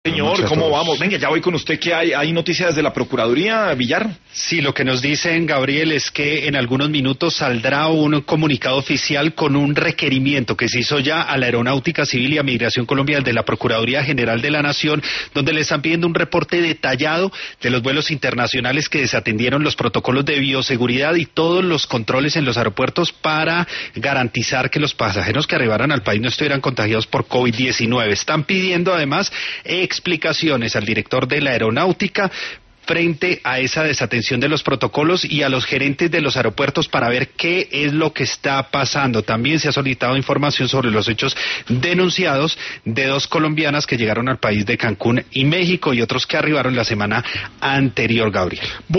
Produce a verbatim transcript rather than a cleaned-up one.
Señor, ¿cómo vamos? Venga, ya voy con usted, que hay, hay noticias de la Procuraduría, Villar. Sí, lo que nos dicen, Gabriel, es que en algunos minutos saldrá un comunicado oficial con un requerimiento que se hizo ya a la Aeronáutica Civil y a Migración Colombiana de la Procuraduría General de la Nación, donde le están pidiendo un reporte detallado de los vuelos internacionales que desatendieron los protocolos de bioseguridad y todos los controles en los aeropuertos para garantizar que los pasajeros que arribaran al país no estuvieran contagiados por COVID diecinueve. Están pidiendo además explicaciones al director de la Aeronáutica frente a esa desatención de los protocolos y a los gerentes de los aeropuertos para ver qué es lo que está pasando. También se ha solicitado información sobre los hechos denunciados de dos colombianas que llegaron al país de Cancún y México y otros que arribaron la semana anterior, Gabriel.